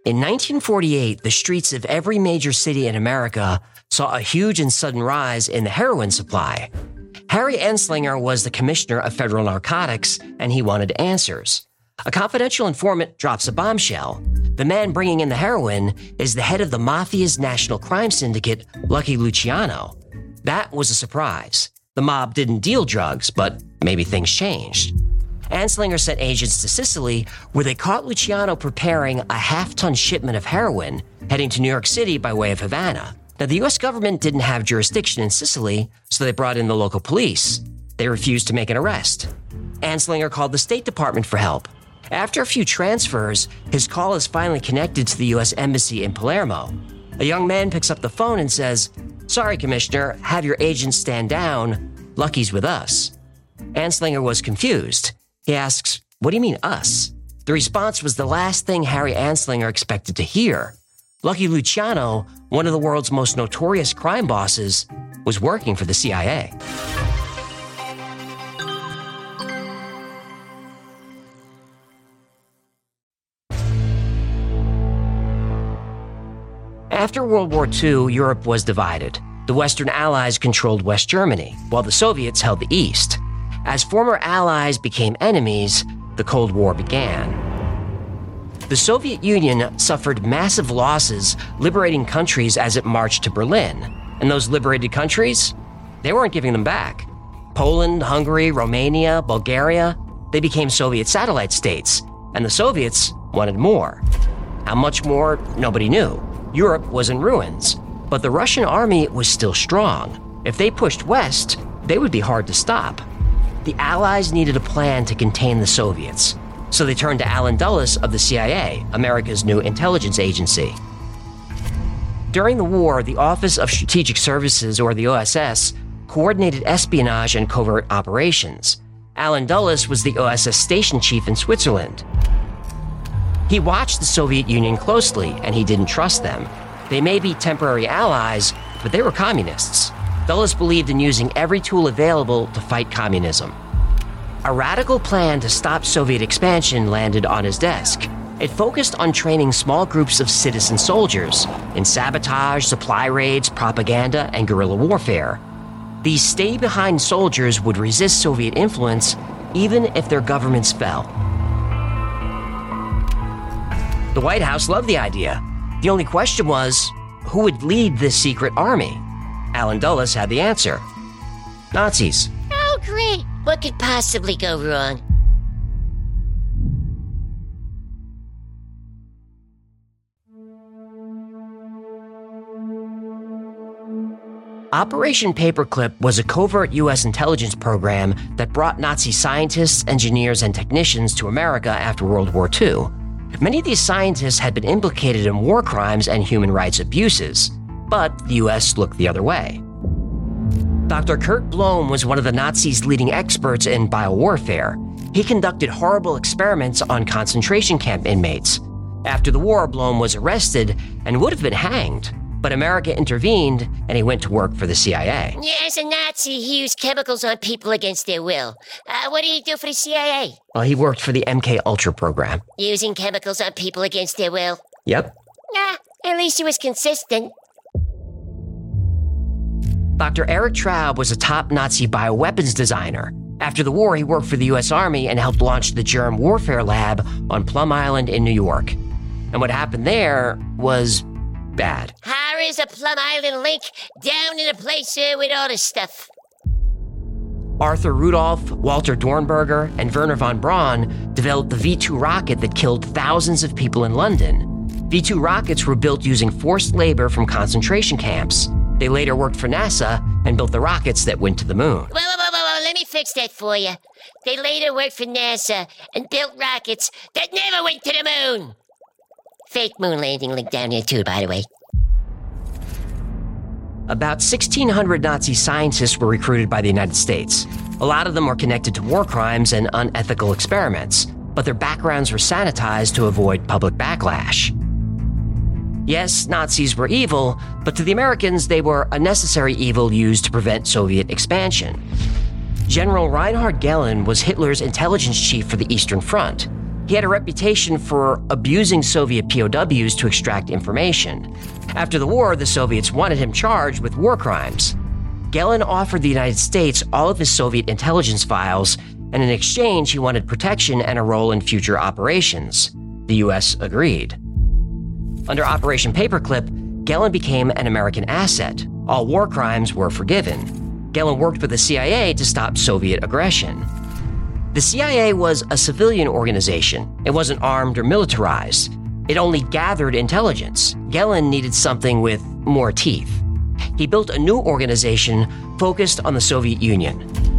In 1948, the streets of every major city in America saw a huge and sudden rise in the heroin supply. Harry Anslinger was the commissioner of federal narcotics, and he wanted answers. A confidential informant drops a bombshell. The man bringing in the heroin is the head of the Mafia's national crime syndicate, Lucky Luciano. That was a surprise. The mob didn't deal drugs, but maybe things changed. Anslinger sent agents to Sicily, where they caught Luciano preparing a half-ton shipment of heroin heading to New York City by way of Havana. Now, the U.S. government didn't have jurisdiction in Sicily, so they brought in the local police. They refused to make an arrest. Anslinger called the State Department for help. After a few transfers, his call is finally connected to the U.S. Embassy in Palermo. A young man picks up the phone and says, "Sorry, Commissioner, have your agents stand down. Lucky's with us." Anslinger was confused. He asks, "What do you mean, us?" The response was the last thing Harry Anslinger expected to hear. Lucky Luciano, one of the world's most notorious crime bosses, was working for the CIA. After World War II, Europe was divided. The Western Allies controlled West Germany, while the Soviets held the East. As former allies became enemies, the Cold War began. The Soviet Union suffered massive losses liberating countries as it marched to Berlin. And those liberated countries? They weren't giving them back. Poland, Hungary, Romania, Bulgaria, they became Soviet satellite states, and the Soviets wanted more. How much more? Nobody knew. Europe was in ruins, but the Russian army was still strong. If they pushed west, they would be hard to stop. The Allies needed a plan to contain the Soviets, so they turned to Allen Dulles of the CIA, America's new intelligence agency. During the war, the Office of Strategic Services, or the OSS, coordinated espionage and covert operations. Allen Dulles was the OSS station chief in Switzerland. He watched the Soviet Union closely, and he didn't trust them. They may be temporary allies, but they were communists. Dulles believed in using every tool available to fight communism. A radical plan to stop Soviet expansion landed on his desk. It focused on training small groups of citizen soldiers in sabotage, supply raids, propaganda, and guerrilla warfare. These stay-behind soldiers would resist Soviet influence even if their governments fell. The White House loved the idea. The only question was, who would lead this secret army? Allen Dulles had the answer. Nazis. Oh, great. What could possibly go wrong? Operation Paperclip was a covert U.S. intelligence program that brought Nazi scientists, engineers, and technicians to America after World War II. Many of these scientists had been implicated in war crimes and human rights abuses, but the U.S. looked the other way. Dr. Kurt Blome was one of the Nazis' leading experts in biowarfare. He conducted horrible experiments on concentration camp inmates. After the war, Blome was arrested and would have been hanged, but America intervened and he went to work for the CIA. Yeah, as a Nazi, he used chemicals on people against their will. What did he do for the CIA? Well, he worked for the MK Ultra program. Using chemicals on people against their will? Yep. At least he was consistent. Dr. Eric Traub was a top Nazi bioweapons designer. After the war, he worked for the U.S. Army and helped launch the Germ Warfare Lab on Plum Island in New York. And what happened there was bad. How is a Plum Island link down in a place with all this stuff? Arthur Rudolph, Walter Dornberger, and Wernher von Braun developed the V-2 rocket that killed thousands of people in London. V-2 rockets were built using forced labor from concentration camps. They later worked for NASA and built the rockets that went to the moon. Whoa, let me fix that for you. They later worked for NASA and built rockets that never went to the moon. Fake moon landing link down here too, by the way. About 1,600 Nazi scientists were recruited by the United States. A lot of them were connected to war crimes and unethical experiments, but their backgrounds were sanitized to avoid public backlash. Yes, Nazis were evil, but to the Americans, they were a necessary evil used to prevent Soviet expansion. General Reinhard Gehlen was Hitler's intelligence chief for the Eastern Front. He had a reputation for abusing Soviet POWs to extract information. After the war, the Soviets wanted him charged with war crimes. Gellin offered the United States all of his Soviet intelligence files, and in exchange, he wanted protection and a role in future operations. The U.S. agreed. Under Operation Paperclip, Gellin became an American asset. All war crimes were forgiven. Gellin worked with the CIA to stop Soviet aggression. The CIA was a civilian organization. It wasn't armed or militarized. It only gathered intelligence. Gellin needed something with more teeth. He built a new organization focused on the Soviet Union.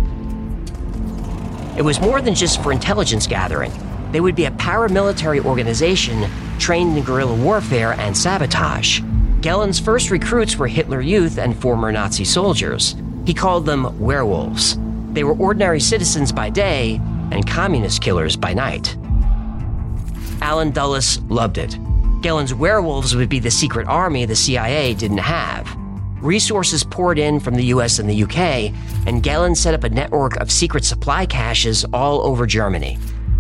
It was more than just for intelligence gathering. They would be a paramilitary organization trained in guerrilla warfare and sabotage. Gellin's first recruits were Hitler Youth and former Nazi soldiers. He called them werewolves. They were ordinary citizens by day and communist killers by night. Allen Dulles loved it. Gellin's werewolves would be the secret army the CIA didn't have. Resources poured in from the US and the UK, and Gellin set up a network of secret supply caches all over Germany.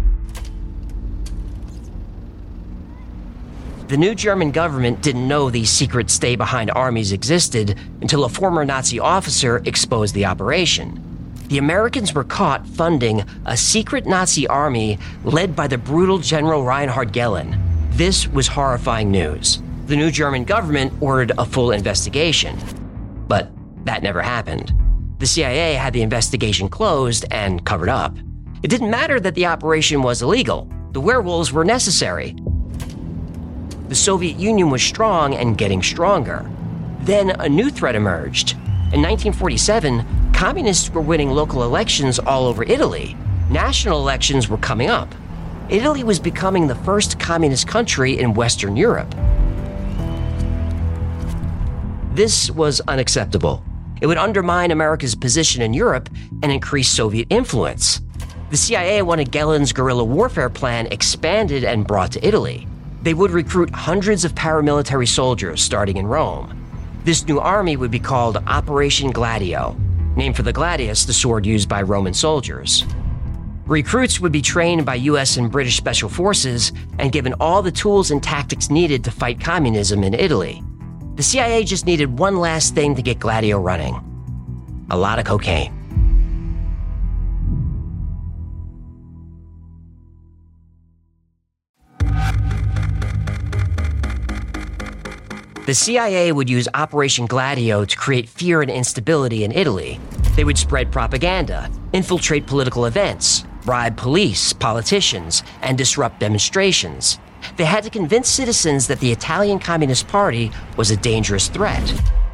The new German government didn't know these secret stay-behind armies existed until a former Nazi officer exposed the operation. The Americans were caught funding a secret Nazi army led by the brutal General Reinhard Gellin. This was horrifying news. The new German government ordered a full investigation. But that never happened. The CIA had the investigation closed and covered up. It didn't matter that the operation was illegal. The werewolves were necessary. The Soviet Union was strong and getting stronger. Then a new threat emerged. In 1947, communists were winning local elections all over Italy. National elections were coming up. Italy was becoming the first communist country in Western Europe. This was unacceptable. It would undermine America's position in Europe and increase Soviet influence. The CIA wanted Gellin's guerrilla warfare plan expanded and brought to Italy. They would recruit hundreds of paramilitary soldiers starting in Rome. This new army would be called Operation Gladio, named for the gladius, the sword used by Roman soldiers. Recruits would be trained by US and British special forces and given all the tools and tactics needed to fight communism in Italy. The CIA just needed one last thing to get Gladio running: a lot of cocaine. The CIA would use Operation Gladio to create fear and instability in Italy. They would spread propaganda, infiltrate political events, bribe police, politicians, and disrupt demonstrations. They had to convince citizens that the Italian Communist Party was a dangerous threat.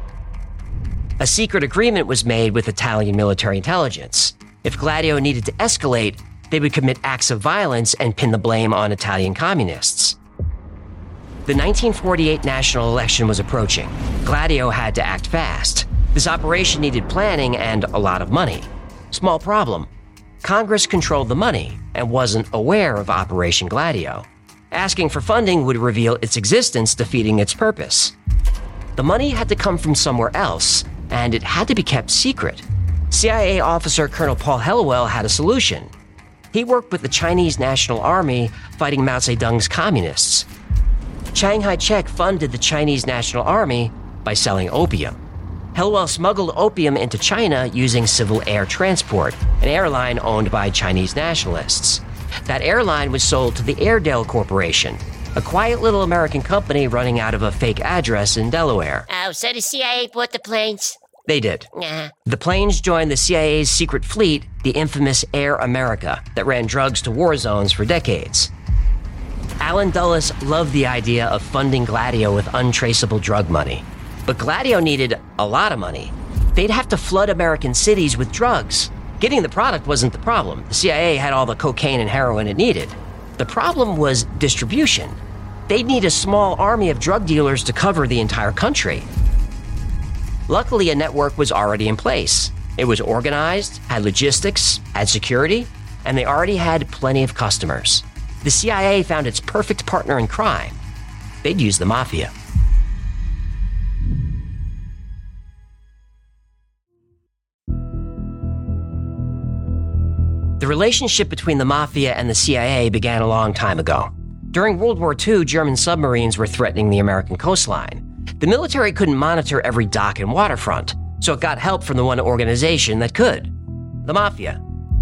A secret agreement was made with Italian military intelligence. If Gladio needed to escalate, they would commit acts of violence and pin the blame on Italian communists. The 1948 national election was approaching. Gladio had to act fast. This operation needed planning and a lot of money. Small problem. Congress controlled the money and wasn't aware of Operation Gladio. Asking for funding would reveal its existence, defeating its purpose. The money had to come from somewhere else, and it had to be kept secret. CIA officer Colonel Paul Helliwell had a solution. He worked with the Chinese National Army fighting Mao Zedong's communists. Chiang Kai-shek funded the Chinese National Army by selling opium. Helliwell smuggled opium into China using civil air transport, an airline owned by Chinese nationalists. That airline was sold to the Airedale Corporation, a quiet little American company running out of a fake address in Delaware. Oh, so the CIA bought the planes? They did. The planes joined the CIA's secret fleet, the infamous Air America, that ran drugs to war zones for decades. Allen Dulles loved the idea of funding Gladio with untraceable drug money. But Gladio needed a lot of money. They'd have to flood American cities with drugs. Getting the product wasn't the problem. The CIA had all the cocaine and heroin it needed. The problem was distribution. They'd need a small army of drug dealers to cover the entire country. Luckily, a network was already in place. It was organized, had logistics, had security, and they already had plenty of customers. The CIA found its perfect partner in crime. They'd use the mafia. The relationship between the Mafia and the CIA began a long time ago. During World War II, German submarines were threatening the American coastline. The military couldn't monitor every dock and waterfront, so it got help from the one organization that could: the Mafia.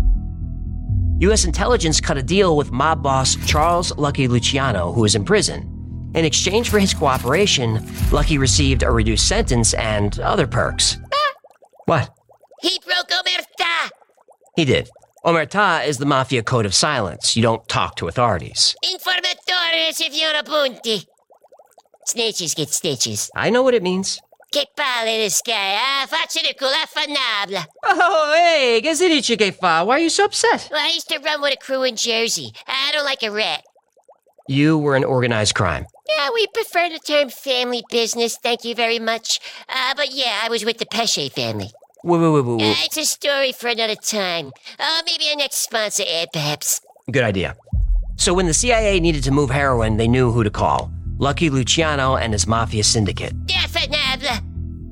U.S. intelligence cut a deal with mob boss Charles Lucky Luciano, who was in prison. In exchange for his cooperation, Lucky received a reduced sentence and other perks. What? He broke Omerta! He did. Omerta is the Mafia code of silence. You don't talk to authorities. Informatore se fiona punti. Snitches get stitches. I know what it means. Che palle this guy, ah? Faccio di culo affannabile. Oh, hey, che si dice che fa? Why are you so upset? Well, I used to run with a crew in Jersey. I don't like a rat. You were in organized crime. Yeah, we prefer the term family business, thank you very much. But yeah, I was with the Pesce family. Wait. It's a story for another time. Maybe a next sponsor ad, perhaps. Good idea. So when the CIA needed to move heroin, they knew who to call: Lucky Luciano and his Mafia syndicate. Affannabile.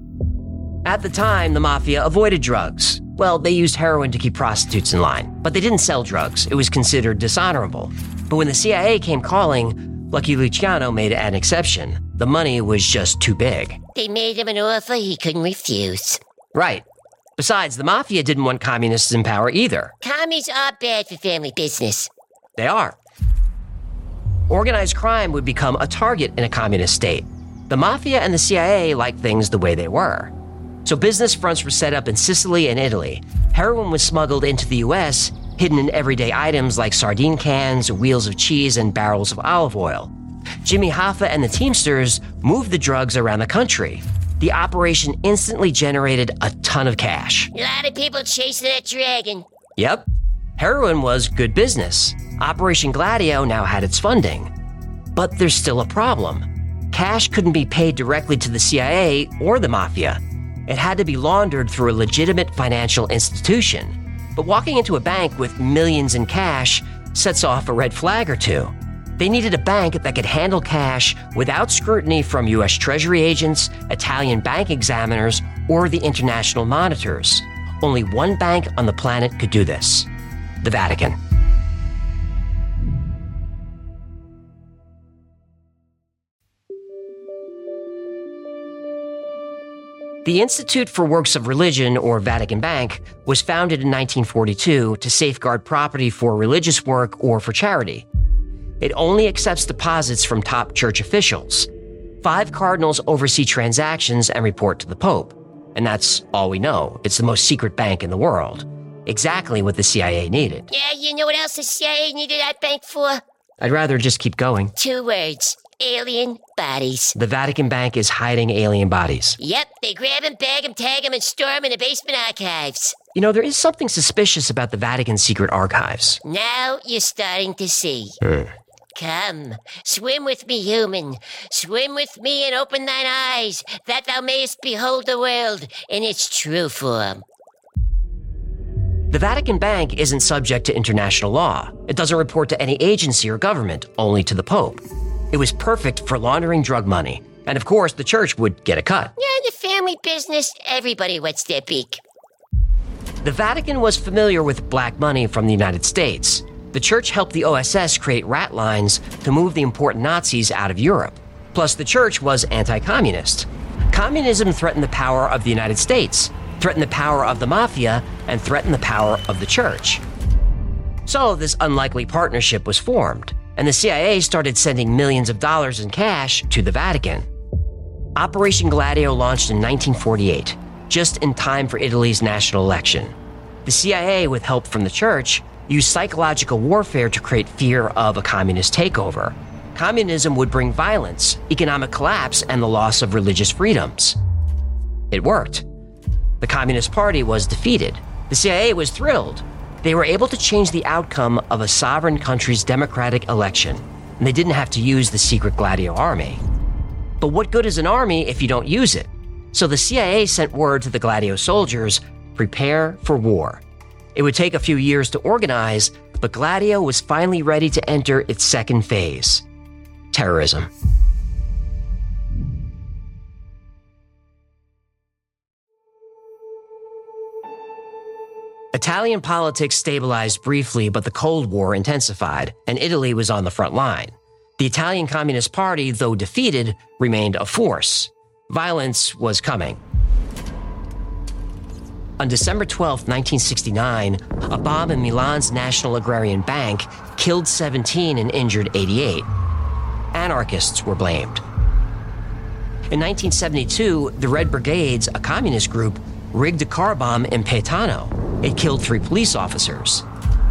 At the time, the Mafia avoided drugs. Well, they used heroin to keep prostitutes in line, but they didn't sell drugs. It was considered dishonorable. But when the CIA came calling, Lucky Luciano made an exception. The money was just too big. They made him an offer he couldn't refuse. Right. Besides, the Mafia didn't want communists in power either. Commies are bad for family business. They are. Organized crime would become a target in a communist state. The Mafia and the CIA liked things the way they were. So business fronts were set up in Sicily and Italy. Heroin was smuggled into the US, hidden in everyday items like sardine cans, wheels of cheese, and barrels of olive oil. Jimmy Hoffa and the Teamsters moved the drugs around the country. The operation instantly generated a ton of cash. A lot of people chasing that dragon. Yep. Heroin was good business. Operation Gladio now had its funding. But there's still a problem. Cash couldn't be paid directly to the CIA or the Mafia. It had to be laundered through a legitimate financial institution. But walking into a bank with millions in cash sets off a red flag or two. They needed a bank that could handle cash without scrutiny from U.S. Treasury agents, Italian bank examiners, or the international monitors. Only one bank on the planet could do this: the Vatican. The Institute for Works of Religion, or Vatican Bank, was founded in 1942 to safeguard property for religious work or for charity. It only accepts deposits from top church officials. 5 cardinals oversee transactions and report to the Pope. And that's all we know. It's the most secret bank in the world. Exactly what the CIA needed. Yeah, you know what else the CIA needed that bank for? I'd rather just keep going. 2 words. Alien bodies. The Vatican Bank is hiding alien bodies. Yep, they grab 'em, bag 'em, tag 'em, and store 'em in the basement archives. You know, there is something suspicious about the Vatican's secret archives. Now you're starting to see. Come, swim with me, human. Swim with me and open thine eyes, that thou mayest behold the world in its true form. The Vatican Bank isn't subject to international law. It doesn't report to any agency or government, only to the Pope. It was perfect for laundering drug money. And of course, the church would get a cut. Yeah, in the family business, everybody wets their beak. The Vatican was familiar with black money from the United States. The church helped the OSS create rat lines to move the important Nazis out of Europe. Plus, the church was anti-communist. Communism threatened the power of the United States, threatened the power of the Mafia, and threatened the power of the church. So this unlikely partnership was formed, and the CIA started sending millions of dollars in cash to the Vatican. Operation Gladio launched in 1948, just in time for Italy's national election. The CIA, with help from the church, used psychological warfare to create fear of a communist takeover. Communism would bring violence, economic collapse, and the loss of religious freedoms. It worked. The Communist Party was defeated. The CIA was thrilled. They were able to change the outcome of a sovereign country's democratic election, and they didn't have to use the secret Gladio army. But what good is an army if you don't use it? So the CIA sent word to the Gladio soldiers, prepare for war. It would take a few years to organize, but Gladio was finally ready to enter its second phase: terrorism. Italian politics stabilized briefly, but the Cold War intensified, and Italy was on the front line. The Italian Communist Party, though defeated, remained a force. Violence was coming. On December 12, 1969, a bomb in Milan's National Agrarian Bank killed 17 and injured 88. Anarchists were blamed. In 1972, the Red Brigades, a communist group, rigged a car bomb in Paetano. It killed 3 police officers.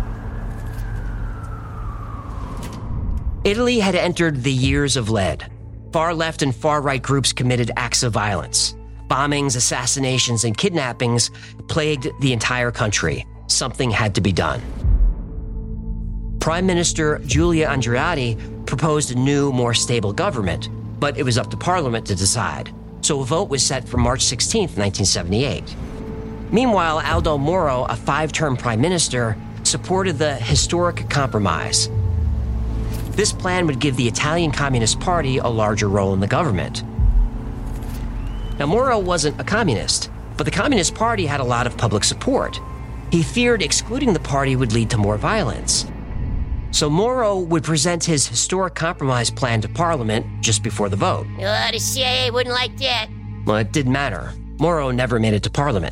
Italy had entered the years of lead. Far-left and far-right groups committed acts of violence. Bombings, assassinations, and kidnappings plagued the entire country. Something had to be done. Prime Minister Giulio Andreotti proposed a new, more stable government, but it was up to Parliament to decide. So a vote was set for March 16, 1978. Meanwhile, Aldo Moro, a 5-term prime minister, supported the historic compromise. This plan would give the Italian Communist Party a larger role in the government. Now, Moro wasn't a communist, but the Communist Party had a lot of public support. He feared excluding the party would lead to more violence. So Moro would present his historic compromise plan to Parliament just before the vote. The CIA wouldn't like that. Well, it didn't matter. Moro never made it to Parliament.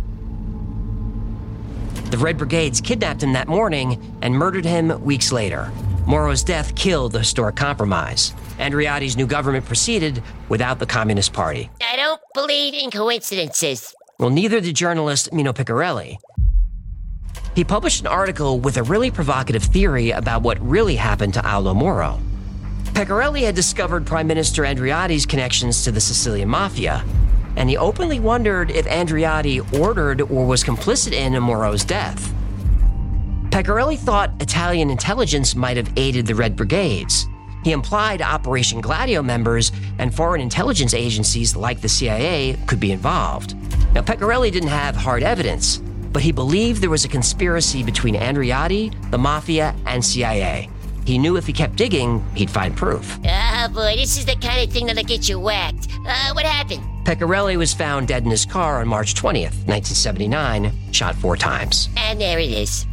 The Red Brigades kidnapped him that morning and murdered him weeks later. Moro's death killed the historic compromise. Andreotti's new government proceeded without the Communist Party. I don't believe in coincidences. Well, neither did journalist Mino Piccarelli. He published an article with a really provocative theory about what really happened to Aldo Moro. Piccarelli had discovered Prime Minister Andreotti's connections to the Sicilian Mafia, and he openly wondered if Andreotti ordered or was complicit in Moro's death. Piccarelli thought Italian intelligence might have aided the Red Brigades. He implied Operation Gladio members and foreign intelligence agencies like the CIA could be involved. Now, Piccarelli didn't have hard evidence, but he believed there was a conspiracy between Andreotti, the Mafia, and CIA. He knew if he kept digging, he'd find proof. Oh boy, this is the kind of thing that'll get you whacked. What happened? Piccarelli was found dead in his car on March 20th, 1979, shot 4 times. And there it is.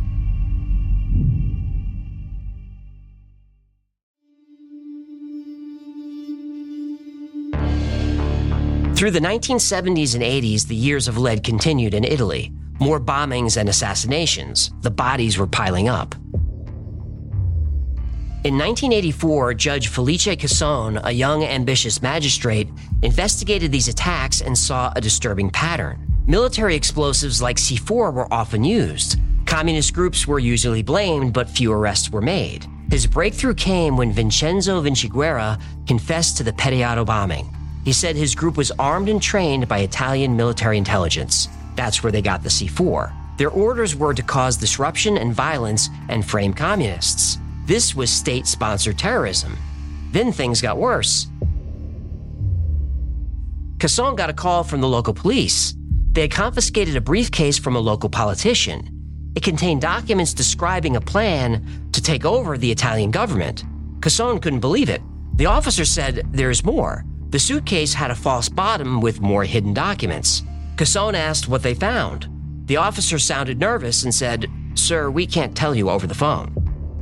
Through the 1970s and 80s, the years of lead continued in Italy. More bombings and assassinations. The bodies were piling up. In 1984, Judge Felice Casson, a young, ambitious magistrate, investigated these attacks and saw a disturbing pattern. Military explosives like C4 were often used. Communist groups were usually blamed, but few arrests were made. His breakthrough came when Vincenzo Vinciguerra confessed to the Pettiato bombing. He said his group was armed and trained by Italian military intelligence. That's where they got the C4. Their orders were to cause disruption and violence and frame communists. This was state-sponsored terrorism. Then things got worse. Casson got a call from the local police. They had confiscated a briefcase from a local politician. It contained documents describing a plan to take over the Italian government. Casson couldn't believe it. The officer said, "There's more." The suitcase had a false bottom with more hidden documents. Casson asked what they found. The officer sounded nervous and said, "Sir, we can't tell you over the phone."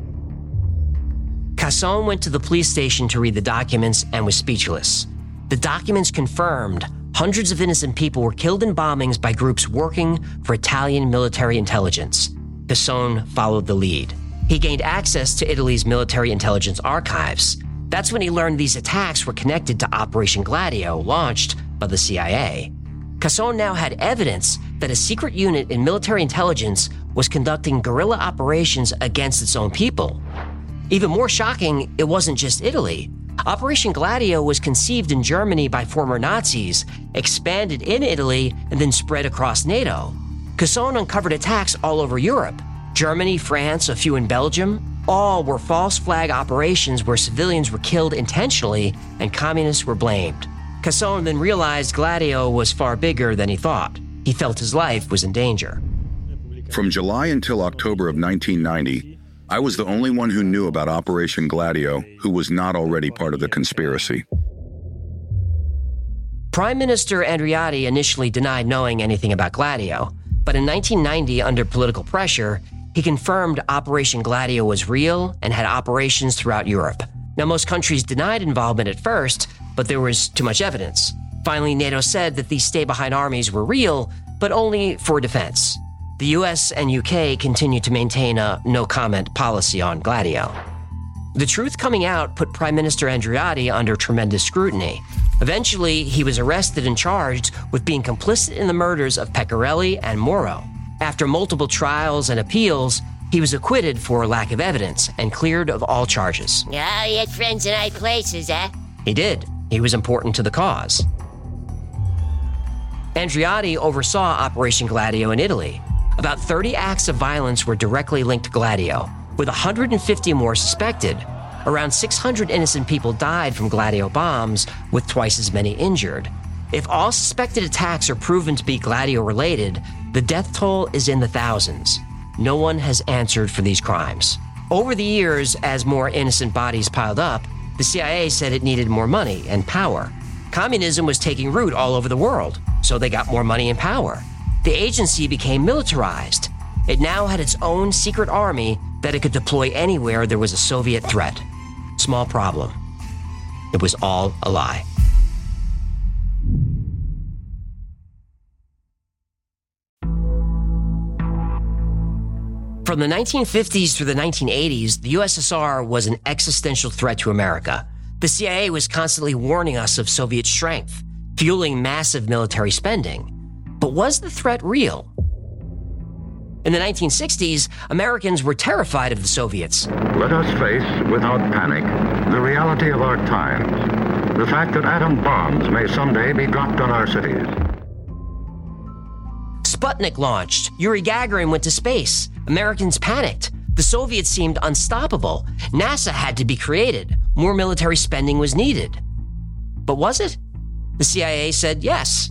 Casson went to the police station to read the documents and was speechless. The documents confirmed hundreds of innocent people were killed in bombings by groups working for Italian military intelligence. Casson followed the lead. He gained access to Italy's military intelligence archives. That's when he learned these attacks were connected to Operation Gladio, launched by the CIA. Casson now had evidence that a secret unit in military intelligence was conducting guerrilla operations against its own people. Even more shocking, it wasn't just Italy. Operation Gladio was conceived in Germany by former Nazis, expanded in Italy, and then spread across NATO. Casson uncovered attacks all over Europe. Germany, France, a few in Belgium. All were false flag operations where civilians were killed intentionally and communists were blamed. Casson then realized Gladio was far bigger than he thought. He felt his life was in danger. From July until October of 1990, I was the only one who knew about Operation Gladio who was not already part of the conspiracy. Prime Minister Andreotti initially denied knowing anything about Gladio. But in 1990, under political pressure, he confirmed Operation Gladio was real and had operations throughout Europe. Now, most countries denied involvement at first, but there was too much evidence. Finally, NATO said that these stay-behind armies were real, but only for defense. The US and UK continued to maintain a no-comment policy on Gladio. The truth coming out put Prime Minister Andreotti under tremendous scrutiny. Eventually, he was arrested and charged with being complicit in the murders of Pecorelli and Moro. After multiple trials and appeals, he was acquitted for lack of evidence and cleared of all charges. Oh, he had friends in high places, huh? He did. He was important to the cause. Andreotti oversaw Operation Gladio in Italy. About 30 acts of violence were directly linked to Gladio, with 150 more suspected. Around 600 innocent people died from Gladio bombs, with twice as many injured. If all suspected attacks are proven to be Gladio-related, the death toll is in the thousands. No one has answered for these crimes. Over the years, as more innocent bodies piled up, the CIA said it needed more money and power. Communism was taking root all over the world, so they got more money and power. The agency became militarized. It now had its own secret army that it could deploy anywhere there was a Soviet threat. Small problem. It was all a lie. From the 1950s through the 1980s, the USSR was an existential threat to America. The CIA was constantly warning us of Soviet strength, fueling massive military spending. But was the threat real? In the 1960s, Americans were terrified of the Soviets. Let us face, without panic, the reality of our times. The fact that atom bombs may someday be dropped on our cities. Sputnik launched. Yuri Gagarin went to space. Americans panicked. The Soviets seemed unstoppable. NASA had to be created. More military spending was needed. But was it? The CIA said yes.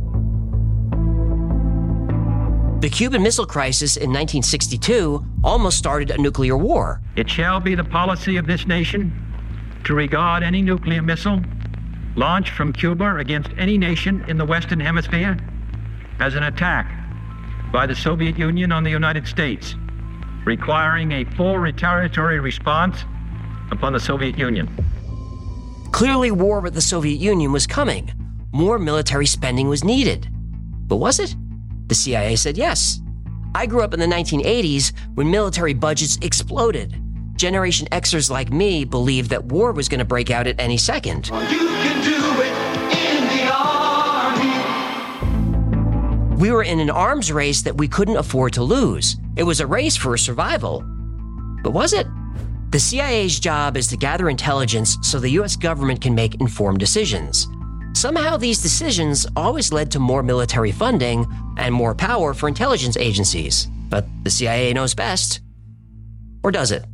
The Cuban Missile Crisis in 1962 almost started a nuclear war. It shall be the policy of this nation to regard any nuclear missile launched from Cuba against any nation in the Western Hemisphere as an attack by the Soviet Union on the United States, requiring a full retaliatory response upon the Soviet Union. Clearly, war with the Soviet Union was coming. More military spending was needed. But was it? The CIA said yes. I grew up in the 1980s when military budgets exploded. Generation Xers like me believed that war was going to break out at any second. You can do it in the army. We were in an arms race that we couldn't afford to lose. It was a race for survival. But was it? The CIA's job is to gather intelligence so the US government can make informed decisions. Somehow these decisions always led to more military funding and more power for intelligence agencies. But the CIA knows best. Or does it?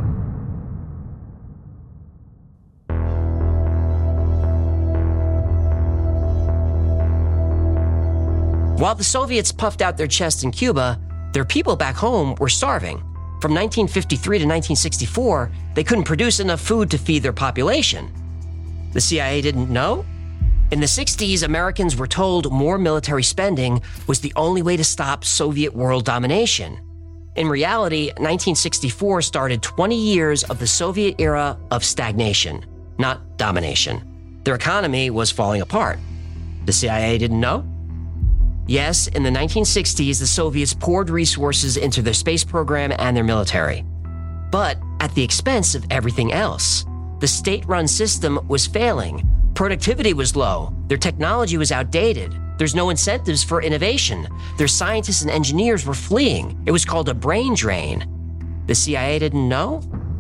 While the Soviets puffed out their chests in Cuba, their people back home were starving. From 1953 to 1964, they couldn't produce enough food to feed their population. The CIA didn't know? In the 60s, Americans were told more military spending was the only way to stop Soviet world domination. In reality, 1964 started 20 years of the Soviet era of stagnation, not domination. Their economy was falling apart. The CIA didn't know? Yes, in the 1960s, the Soviets poured resources into their space program and their military. But at the expense of everything else. The state-run system was failing. Productivity was low. Their technology was outdated. There's no incentives for innovation. Their scientists and engineers were fleeing. It was called a brain drain. The CIA didn't know?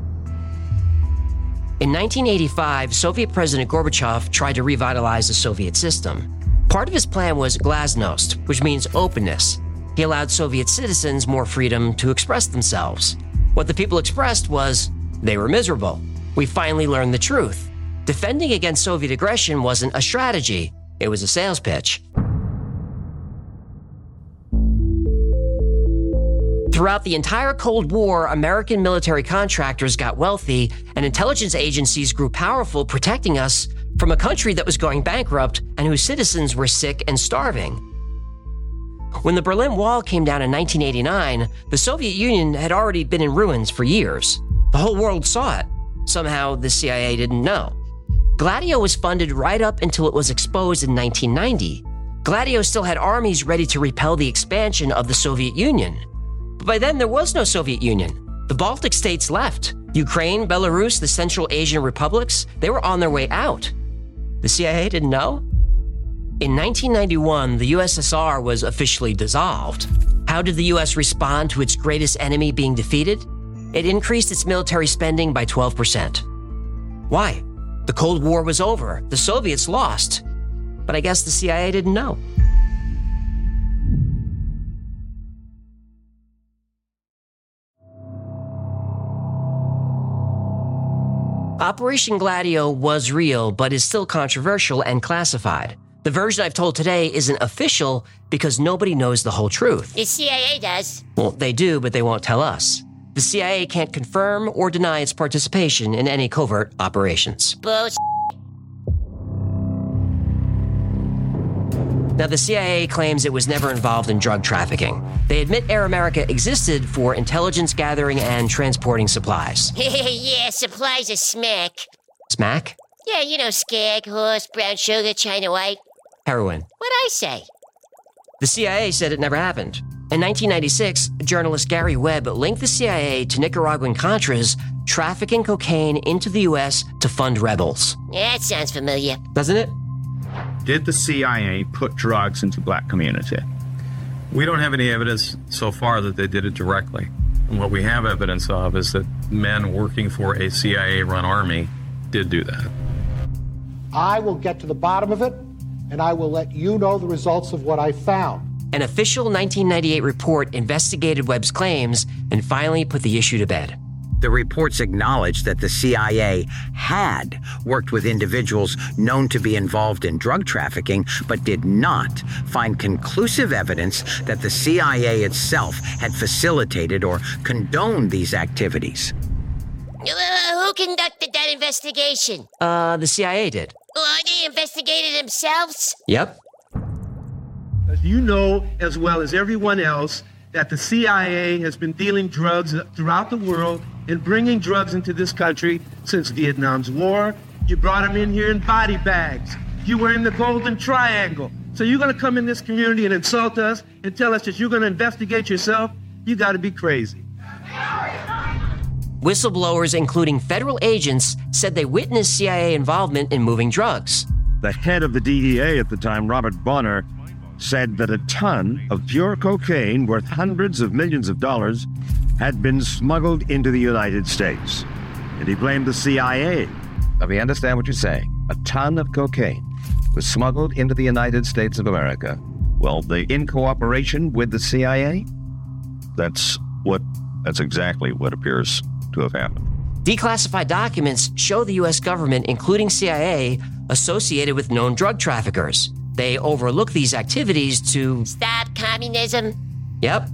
In 1985, Soviet President Gorbachev tried to revitalize the Soviet system. Part of his plan was glasnost, which means openness. He allowed Soviet citizens more freedom to express themselves. What the people expressed was, they were miserable. We finally learned the truth. Defending against Soviet aggression wasn't a strategy, it was a sales pitch. Throughout the entire Cold War, American military contractors got wealthy and intelligence agencies grew powerful, protecting us from a country that was going bankrupt and whose citizens were sick and starving. When the Berlin Wall came down in 1989, the Soviet Union had already been in ruins for years. The whole world saw it. Somehow, the CIA didn't know. Gladio was funded right up until it was exposed in 1990. Gladio still had armies ready to repel the expansion of the Soviet Union. But by then, there was no Soviet Union. The Baltic states left. Ukraine, Belarus, the Central Asian republics, they were on their way out. The CIA didn't know? In 1991, the USSR was officially dissolved. How did the US respond to its greatest enemy being defeated? It increased its military spending by 12%. Why? The Cold War was over. The Soviets lost. But I guess the CIA didn't know. Operation Gladio was real, but is still controversial and classified. The version I've told today isn't official because nobody knows the whole truth. The CIA does. Well, they do, but they won't tell us. The CIA can't confirm or deny its participation in any covert operations. Bullshit. Now, the CIA claims it was never involved in drug trafficking. They admit Air America existed for intelligence gathering and transporting supplies. Yeah, supplies are smack. Smack? Yeah, you know, skag, horse, brown sugar, China white. Heroin. What'd I say? The CIA said it never happened. In 1996, journalist Gary Webb linked the CIA to Nicaraguan Contras trafficking cocaine into the U.S. to fund rebels. Yeah, that sounds familiar. Doesn't it? Did the CIA put drugs into the black community? We don't have any evidence so far that they did it directly. And what we have evidence of is that men working for a CIA-run army did do that. I will get to the bottom of it, and I will let you know the results of what I found. An official 1998 report investigated Webb's claims and finally put the issue to bed. The reports acknowledged that the CIA had worked with individuals known to be involved in drug trafficking, but did not find conclusive evidence that the CIA itself had facilitated or condoned these activities. Who conducted that investigation? The CIA did. They investigated themselves? Yep. You know as well as everyone else that the CIA has been dealing drugs throughout the world and bringing drugs into this country since Vietnam's war. You brought them in here in body bags. You were in the Golden Triangle. So you're going to come in this community and insult us and tell us that you're going to investigate yourself? You got to be crazy. Whistleblowers, including federal agents, said they witnessed CIA involvement in moving drugs. The head of the DEA at the time, Robert Bonner, said that a ton of pure cocaine worth hundreds of millions of dollars had been smuggled into the United States. And he blamed the CIA. Now, we understand what you're saying. A ton of cocaine was smuggled into the United States of America. Well, In cooperation with the CIA? That's exactly what appears to have happened. Declassified documents show the U.S. government, including CIA, associated with known drug traffickers. They overlook these activities to stop communism. Yep.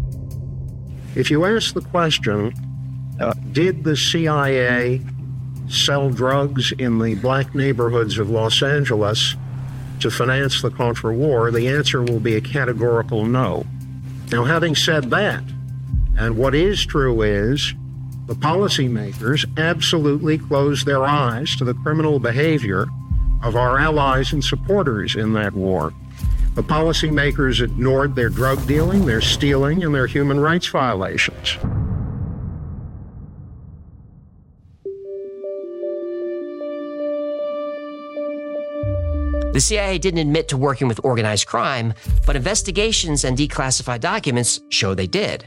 If you ask the question, did the CIA sell drugs in the black neighborhoods of Los Angeles to finance the Contra War, the answer will be a categorical no. Now, having said that, and what is true is, the policymakers absolutely closed their eyes to the criminal behavior of our allies and supporters in that war. The policymakers ignored their drug dealing, their stealing, and their human rights violations. The CIA didn't admit to working with organized crime, but investigations and declassified documents show they did.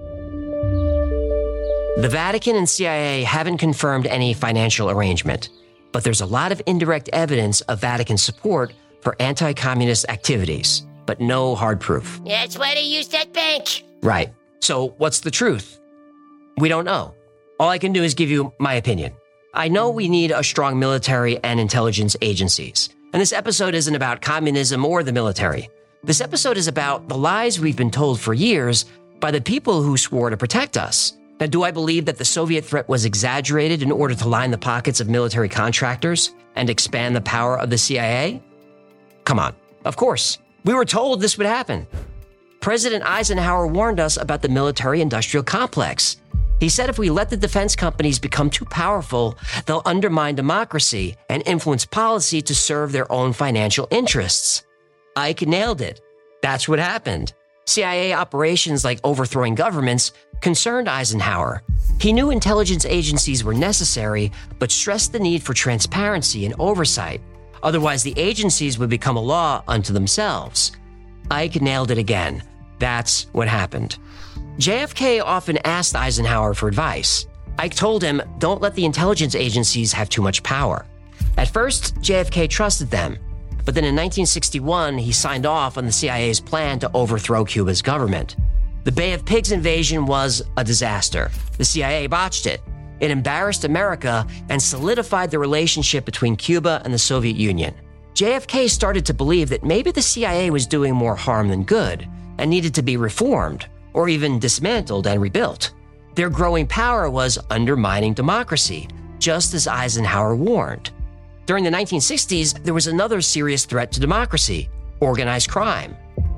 The Vatican and CIA haven't confirmed any financial arrangement, but there's a lot of indirect evidence of Vatican support for anti-communist activities, but no hard proof. That's why they used that bank. Right. So what's the truth? We don't know. All I can do is give you my opinion. I know we need a strong military and intelligence agencies, and this episode isn't about communism or the military. This episode is about the lies we've been told for years by the people who swore to protect us. Now, do I believe that the Soviet threat was exaggerated in order to line the pockets of military contractors and expand the power of the CIA? Come on. Of course. We were told this would happen. President Eisenhower warned us about the military-industrial complex. He said if we let the defense companies become too powerful, they'll undermine democracy and influence policy to serve their own financial interests. Ike nailed it. That's what happened. CIA operations like overthrowing governments concerned Eisenhower. He knew intelligence agencies were necessary, but stressed the need for transparency and oversight. Otherwise, the agencies would become a law unto themselves. Ike nailed it again. That's what happened. JFK often asked Eisenhower for advice. Ike told him, don't let the intelligence agencies have too much power. At first, JFK trusted them. But then in 1961, he signed off on the CIA's plan to overthrow Cuba's government. The Bay of Pigs invasion was a disaster. The CIA botched it. It embarrassed America and solidified the relationship between Cuba and the Soviet Union. JFK started to believe that maybe the CIA was doing more harm than good and needed to be reformed or even dismantled and rebuilt. Their growing power was undermining democracy, just as Eisenhower warned. During the 1960s, there was another serious threat to democracy: organized crime.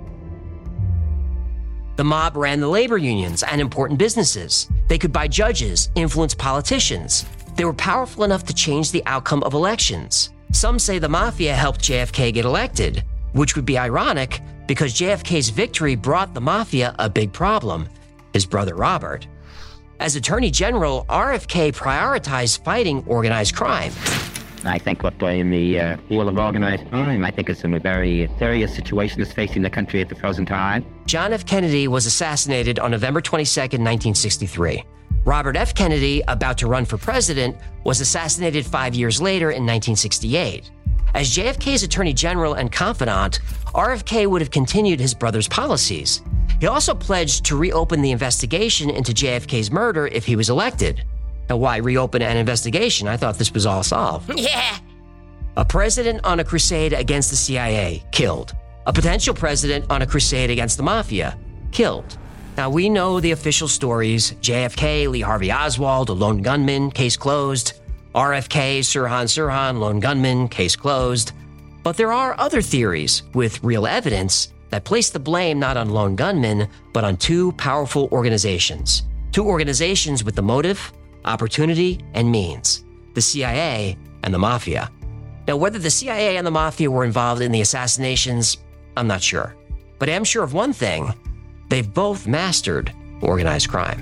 The mob ran the labor unions and important businesses. They could buy judges, influence politicians. They were powerful enough to change the outcome of elections. Some say the mafia helped JFK get elected, which would be ironic because JFK's victory brought the mafia a big problem: his brother Robert. As Attorney General, RFK prioritized fighting organized crime. I think what in the whole of organized crime, I think it's a very serious situation that's facing the country at the present time. John F. Kennedy was assassinated on November 22, 1963. Robert F. Kennedy, about to run for president, was assassinated 5 years later in 1968. As JFK's Attorney General and confidant, RFK would have continued his brother's policies. He also pledged to reopen the investigation into JFK's murder if he was elected. Now, why reopen an investigation? I thought this was all solved. Yeah. A president on a crusade against the CIA, killed. A potential president on a crusade against the mafia, killed. Now, we know the official stories: JFK, Lee Harvey Oswald, a lone gunman, case closed. RFK, Sirhan, lone gunman, case closed. But there are other theories with real evidence that place the blame not on lone gunmen, but on two powerful organizations. Two organizations with the motive, opportunity, and means: the CIA and the Mafia. Now, whether the CIA and the Mafia were involved in the assassinations, I'm not sure. But I am sure of one thing: they've both mastered organized crime.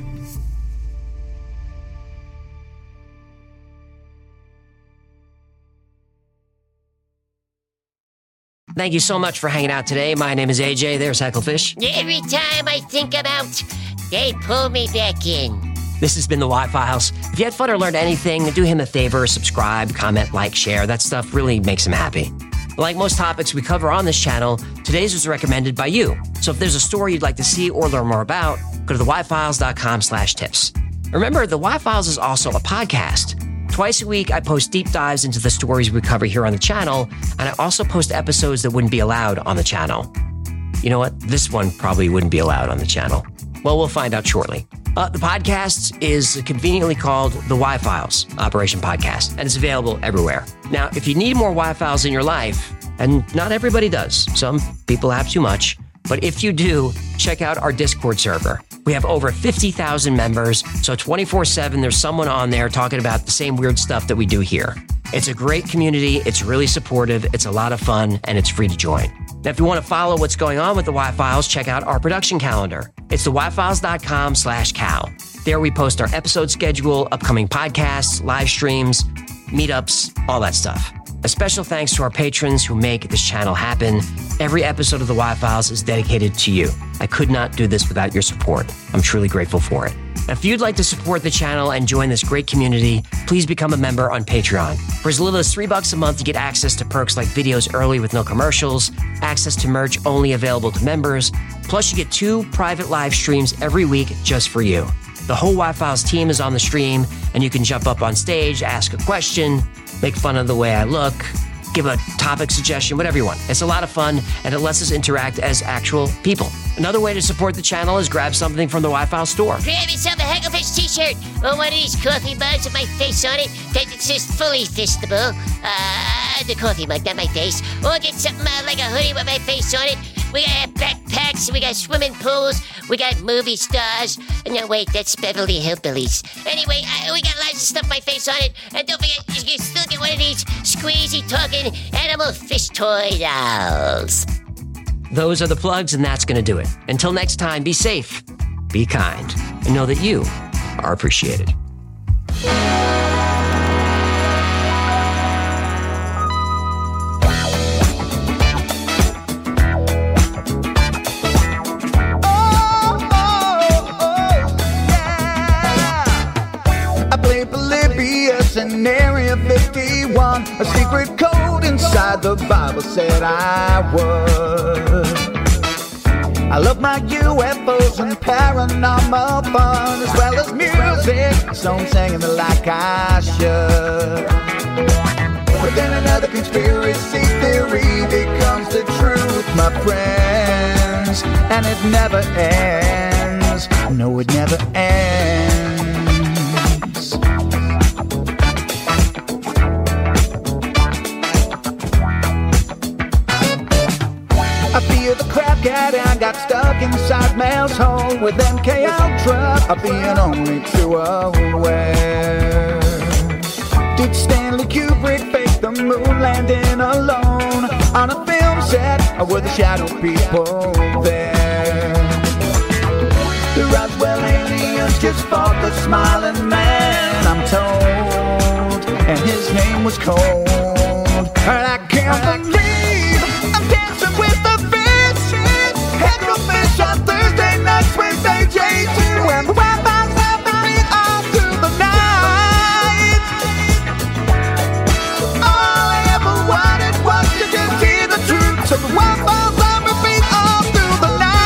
Thank you so much for hanging out today. My name is AJ. There's Hecklefish. Every time I think I'm out, they pull me back in. This has been the Y-Files. If you had fun or learned anything, do him a favor: subscribe, comment, like, share. That stuff really makes him happy. Like most topics we cover on this channel, today's was recommended by you. So if there's a story you'd like to see or learn more about, go to theyfiles.com/tips. Remember, the Y-Files is also a podcast. Twice a week, I post deep dives into the stories we cover here on the channel, and I also post episodes that wouldn't be allowed on the channel. You know what? This one probably wouldn't be allowed on the channel. Well, we'll find out shortly. The podcast is conveniently called The Y-Files, Operation Podcast, and it's available everywhere. Now, if you need more Y-Files in your life, and not everybody does, some people have too much, but if you do, check out our Discord server. We have over 50,000 members, so 24/7 there's someone on there talking about the same weird stuff that we do here. It's a great community, it's really supportive, it's a lot of fun, and it's free to join. Now, if you want to follow what's going on with the Y-Files, check out our production calendar. It's theyfiles.com/Cal. There we post our episode schedule, upcoming podcasts, live streams, meetups, all that stuff. A special thanks to our patrons who make this channel happen. Every episode of the Y-Files is dedicated to you. I could not do this without your support. I'm truly grateful for it. Now, if you'd like to support the channel and join this great community, please become a member on Patreon. For as little as $3 a month, you get access to perks like videos early with no commercials, access to merch only available to members, plus you get 2 private live streams every week just for you. The whole Y-Files team is on the stream, and you can jump up on stage, ask a question, make fun of the way I look, give a topic suggestion, whatever you want. It's a lot of fun, and it lets us interact as actual people. Another way to support the channel is grab something from the Y-Files store. Grab yourself a Hecklefish t-shirt or one of these coffee mugs with my face on it that's just fully fistable. The coffee mug, not my face. Or get something like a hoodie with my face on it We got backpacks, we got swimming pools, we got movie stars. No, wait, that's Beverly Hillbillies. Anyway, we got lots of stuff my face on it. And don't forget, you can still get one of these squeezy talking animal fish toy dolls. Those are the plugs, and that's going to do it. Until next time, be safe, be kind, and know that you are appreciated. In Area 51, a secret code inside the Bible said I would. I love my UFOs and paranormal fun, as well as music, so I'm singing it like I should. But then another conspiracy theory becomes the truth, my friends, and it never ends. No, it never ends. I feel the crap cat and got stuck inside Mel's hole with MK Ultra of being only too aware. Did Stanley Kubrick fake the moon landing alone on a film set, or were the shadow people there? The Roswell aliens just fought the smiling man, I'm told, and his name was Cold. And I can't believe I'm dancing with the fish. Head to fish on Thursday nights, Wednesday J2, and the Wi-Fi's up and beat all through the night. All I ever wanted was to just hear the truth, so the Wi-Fi's up and beat all through the night.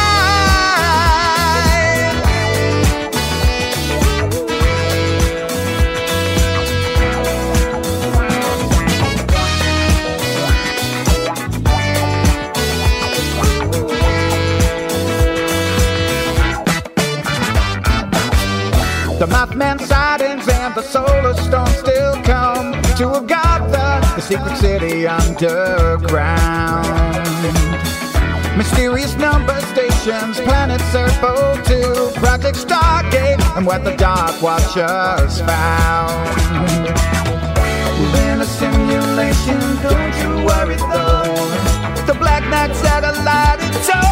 The Mothman sightings and the solar storm still come to Agatha, the secret city underground. Mysterious number stations, planet Serpo 2, Project Stargate, and what the Dark Watchers found. We're in a simulation, don't you worry though. The Black Knight satellite, it's all